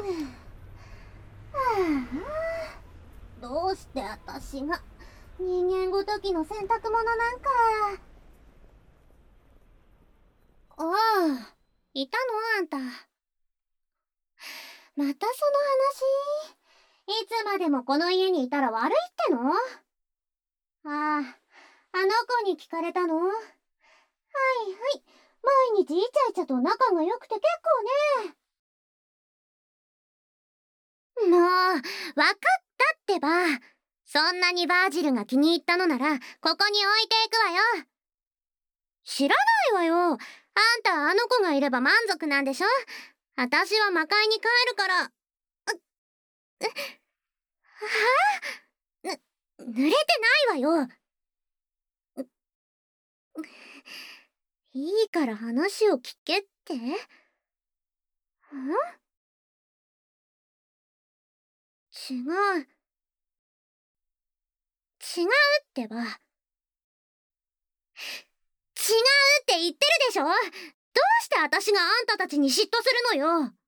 どうして私が人間ごときの洗濯物なんか。ああ、いたのあんた。またその話？いつまでもこの家にいたら悪いっての？ああ、あの子に聞かれたの？はいはい、毎日イチャイチャと仲が良くて結構ね。もう、わかったってば。そんなにバージルが気に入ったのなら、ここに置いていくわよ。知らないわよ。あんたあの子がいれば満足なんでしょ？私は魔界に帰るから。はあ？濡れてないわよ。いいから話を聞けって？ん？違う。違うってば。違うって言ってるでしょ。どうして私があんたたちに嫉妬するのよ。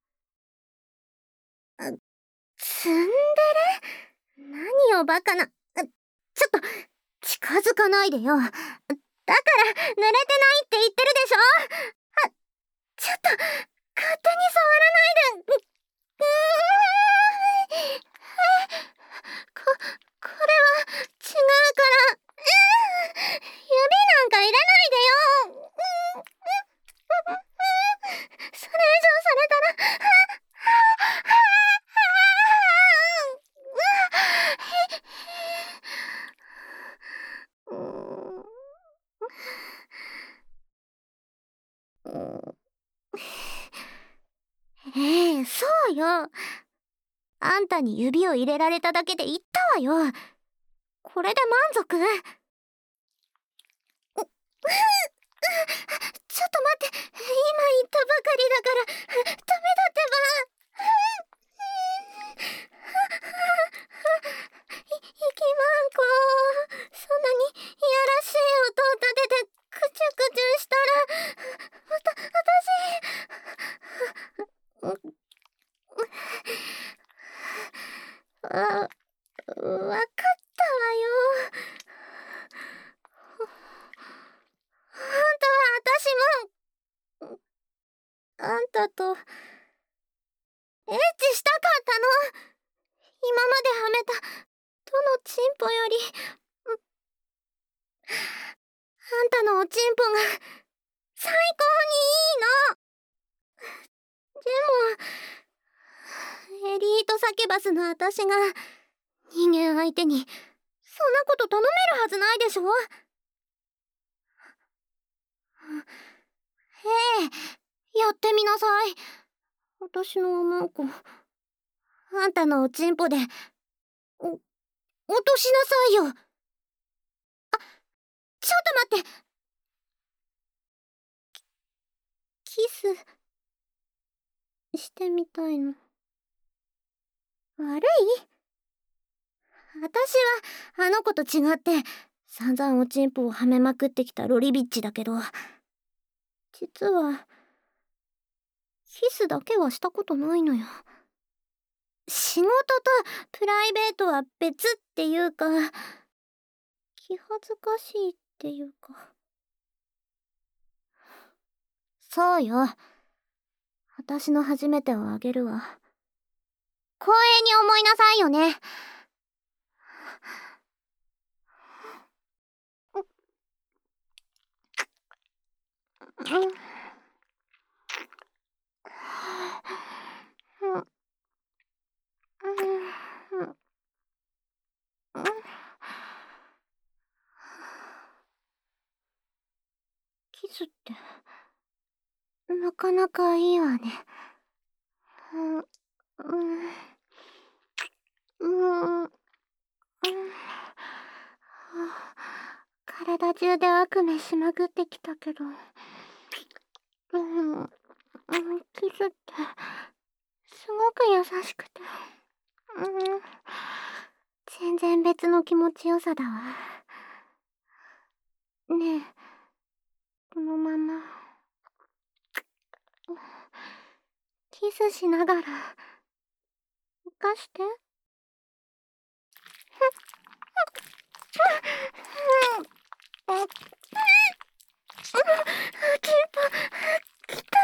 ツンデレ？何よバカな。ちょっと近づかないでよ。だから濡れてないって言ってるでしょ。ちょっと勝手に触らないで。こ、これは違うから。指なんか入れないでよ。それ以上されたら。そうよ。あんたに指を入れられただけで言ったわよ。これで満足？ちょっと待って、今言ったばかりだから、ダメだってば。いきまんこ。そんなにいやらしい音を立てて、クチュクチュしたら、わかったわよ。本当は私も、あんたと、エッチしたかったの。今まではめた、どのチンポより、あんたのおチンポが、最高にいいの。でも、エリートサキュバスの私が、人間相手に、そんなこと頼めるはずないでしょ。やってみなさい。私のおまんこ、あんたのおちんぽで、落としなさいよ。ちょっと待って。キス、してみたいの。悪い？私は、あの子と違って、散々おちんぽをはめまくってきたロリビッチだけど、実は、キスだけはしたことないのよ。仕事とプライベートは別っていうか、気恥ずかしいっていうか。そうよ。私の初めてをあげるわ。光栄に思いなさいよね。キスってなかなかいいわね。体中で悪夢しまぐってきたけど、キスってすごく優しくて、全然別の気持ちよさだわ。ねえ、このままキスしながらかして。キンポ来た。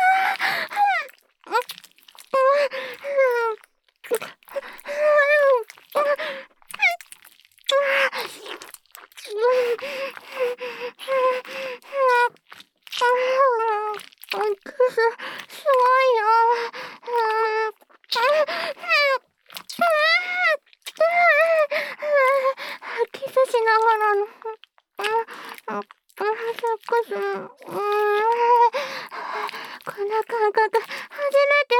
すごいよ。キスしながらのセックス、こんな感覚初めて。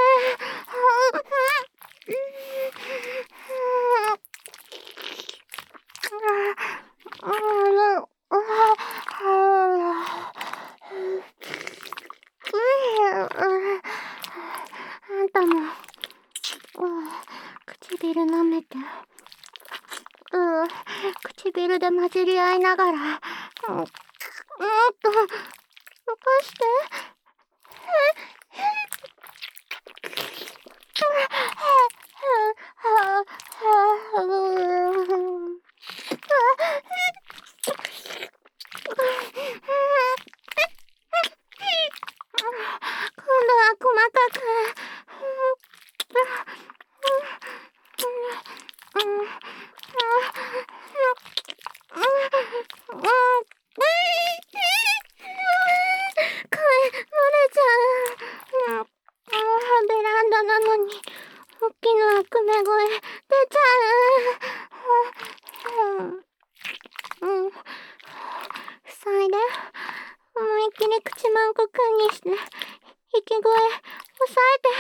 あんたも唇舐めて。唇で混じり合いながら、もっと溶かして。今度は細かく。ベランダなのに大きな悪め声出ちゃう。塞いで思いっきり口マンコくんにして息声抑えて。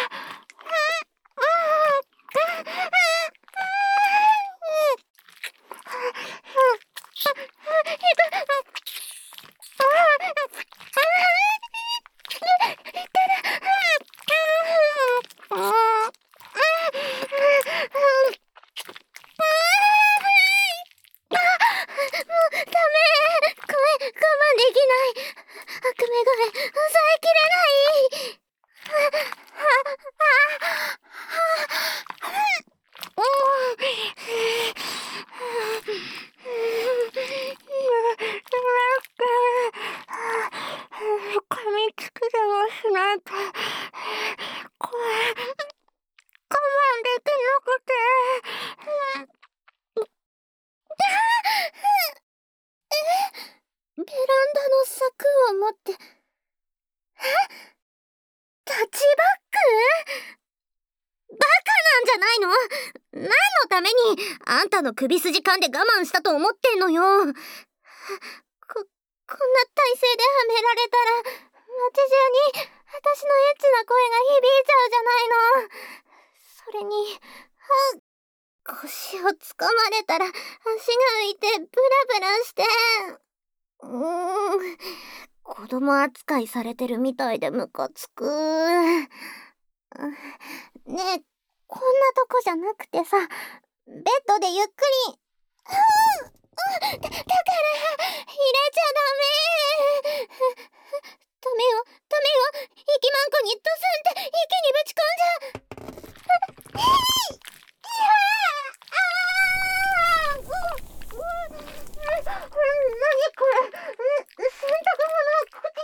噛みつきでもしないと声我慢できなくて。ベランダの柵を持って。タッチバック？バカなんじゃないの？何のためにあんたの首筋噛んで我慢したと思ってんのよ。こんな体勢ではめられたら街中に私のエッチな声が響いちゃうじゃないの。それに腰をつかまれたら足が浮いてブラブラして。子供扱いされてるみたいでムカつく。ねえ、こんなとこじゃなくてさ、ベッドでゆっくり。だから入れちゃダメ。ダメよ、息マンコにドスンって息にぶち込んじゃ。何これ、洗濯物こっ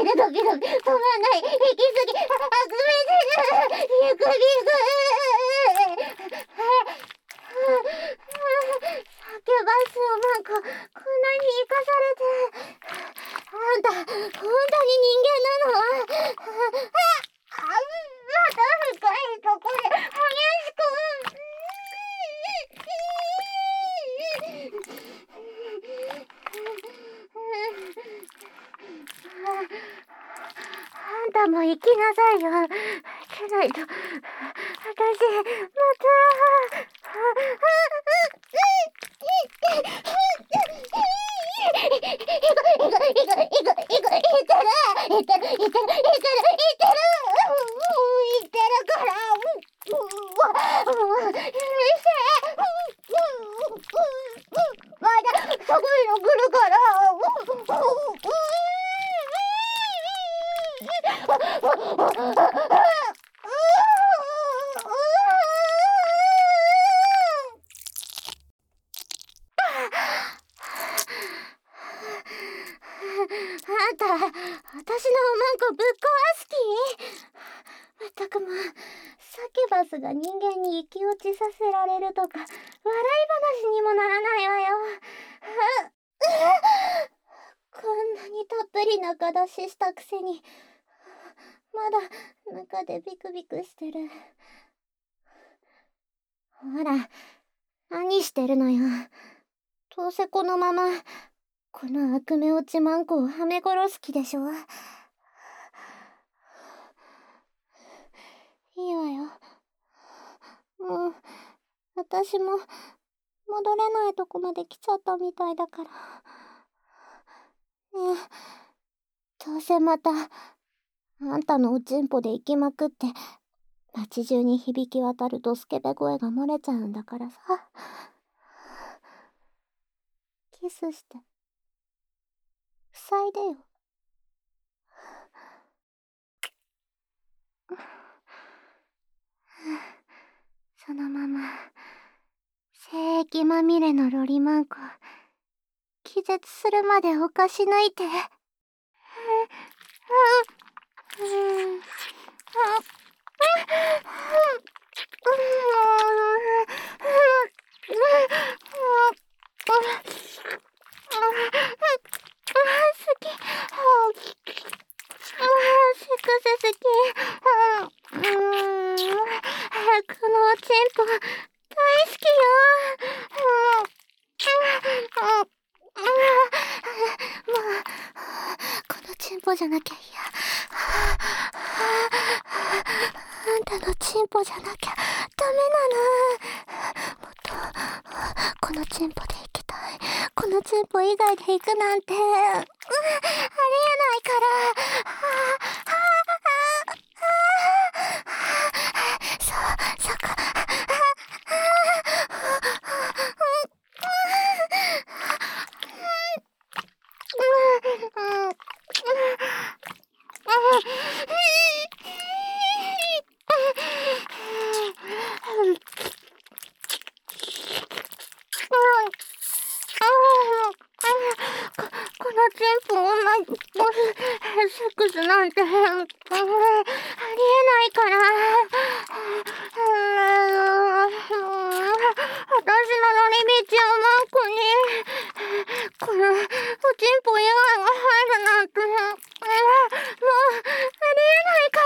てるドキドキ止まんない息継ぎあくびてるビクビク叫ばすおまんここんなに生かされてあんた本当に人間なのまた深いとこで激しくあんたも行きなさいよ。けないと私またまだすごいの来るからあんた、私のおまんこぶっ壊す気？まったくもう、サキバスが人間に生き落ちさせられるとか、笑い話にもならないわよ。こんなにたっぷり中出ししたくせに、まだ中でビクビクしてる。ほら、何してるのよ。どうせこのまま、この悪目落ちマンコをはめ殺す気でしょ。いいわよ。もう、私も戻れないとこまで来ちゃったみたいだから。ねえ、どうせまた、あんたのおちんぽで行きまくって、街中に響き渡るドスケベ声が漏れちゃうんだからさ。キスして、塞いでよ。そのまま、精液まみれのロリマンコ、気絶するまでおかし抜いて。このおちんぽ大好きよ。もうこのチンポじゃなきゃ嫌。あんたのチンポじゃなきゃダメなの。もっとこのチンポで行きたい。このチンポ以外で行くなんてありえないから。そこ。このチンポセックスなんてありえないから。私のロリビッチおまんこにこのおちんぽ以外が入るなんてもうありえないから。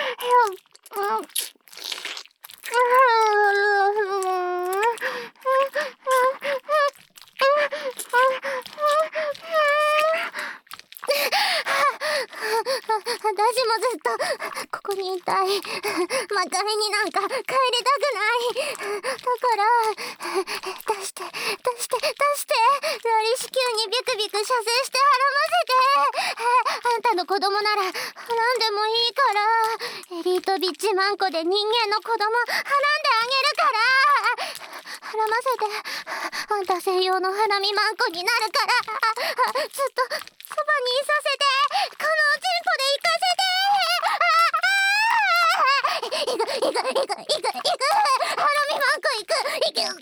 私もずっとここにいたい。また絵になんか帰りたくない。だから出してロリ子宮にビクビク射精してはらませて。あんたの子供ならはらんでもいいから。エリートビッチマンコで人間の子供はらんであげるから。はらませてあんた専用の花見マンコになるから。ずっとそばにいさせて。このおちんぽで行かせて。行く花見マンコ行く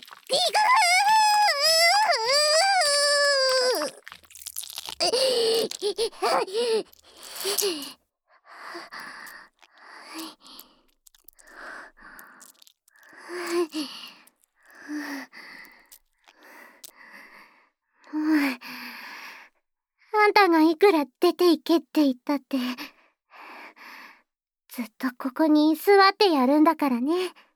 あんたがいくら出て行けって言ったって、ずっとここに座ってやるんだからね。